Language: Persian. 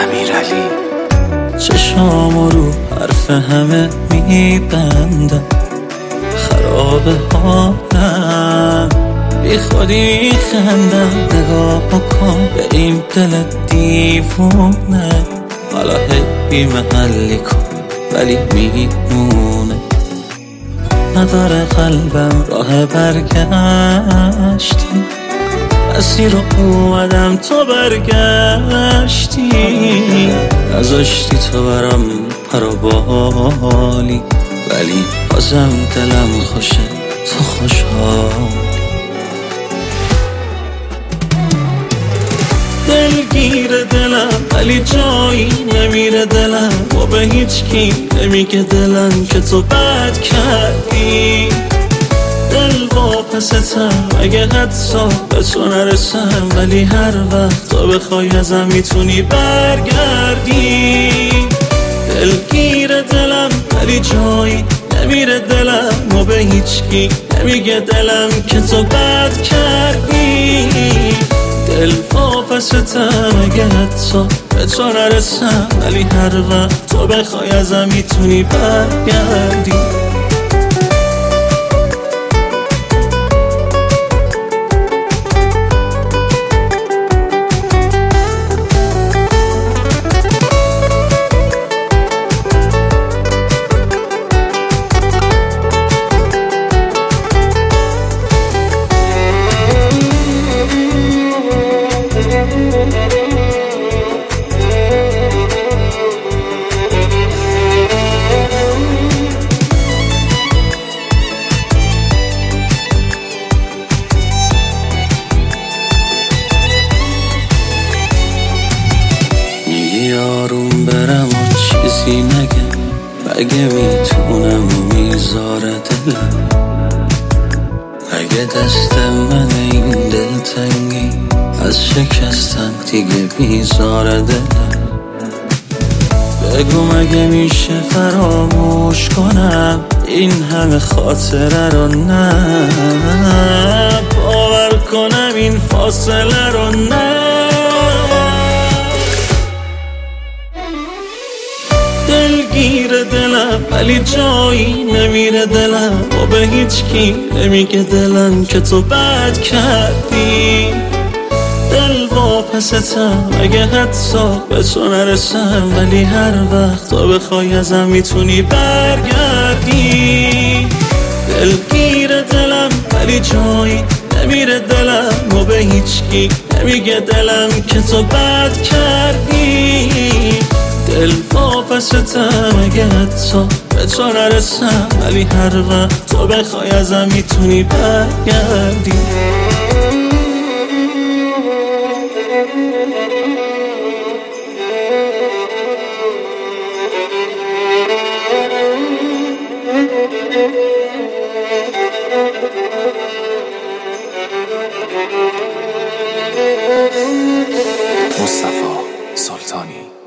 امیرعلی. چشامو رو حرف همه میبندم، خرابه حالم، بی خودی میخندم. نگاه بکن به این دل دیوونه، حالا بی محلی کن ولی میمونه. نداره قلبم راه برگشتی، مسیر رو اومدم تو برگشتی. نذاشتی تو برام پرو بالی، ولی بازم دلم خوشه تو خوشحالی. دلگیر دلم ولی جایی نمیره دلم، و به هیچ کی نمیگه دلم که تو بد کردی. دل واپستم اگه حتی به تو نرسم، ولی هر وقت تو بخوای ازم میتونی برگردی. دلگیر دلم ولی جایی نمیره دلم، و به هیچ کی نمیگه دلم که تو بد کردی. دل واپستم اگه حتی به تو نرسم، ولی هر وقت تو بخوای ازم میتونی برگردی. آروم برم و چیزی نگم، اگه میتونم و میذاره دلم. اگه دست من این دلتنگی از شکستن دیگه میذاره دلم. بگو مگه میشه فراموش کنم این همه خاطره رو؟ نه باور کنم این فاصله رو. نه دلگیر دلم ولی جایی نمیره دلم، و به هیچ کی نمیگه دلم که تو بد کردی. دل واپستم اگه حتی به تو نرسم، ولی هر وقت تو بخوای ازم میتونی برگردی. دلگیر دلم ولی جایی نمیره دلم، و به هیچ کی نمیگه دلم که تو بد کردی. دل واپستم اگه حتی به تو نرسم، ولی هر وقت تو بخوای ازم میتونی برگردی. مصطفی سلطانی.